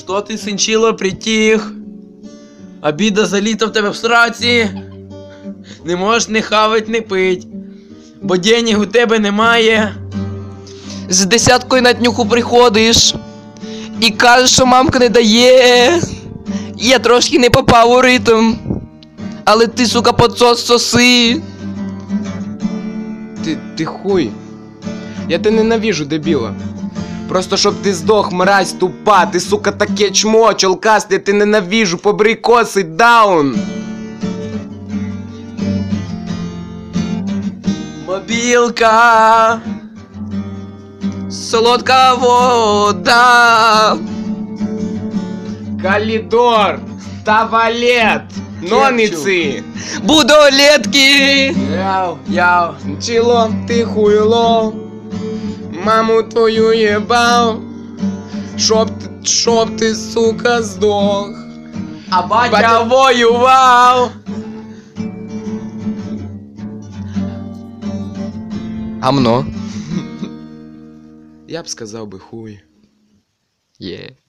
Что ти, синчило, притих? Обіда заліта в тебе в сраці. Не можеш не хавать, не пить. Бо денег у тебе немає. З 10-кою на днюху приходиш і кажеш, що мамка не дає. Я трошки не попав у ритм. Але ти, сука, подсос соси. Ти хуй. Я тебе ненавижу, дебіла. Просто щоб ти здох, мразь тупа. Ти, сука, таке чмо, чолкаст, я тебе ненавижу, побрий коси, даун. Мобілка. Солодка вода. Калідор, тавалет, нониці. Будолетки. Яу. Чило, ти хуйло. Маму твою єбав. Щоб ти, сука, здох. А батя Батя воював. Гамно. Я б сказав би хуй. Є.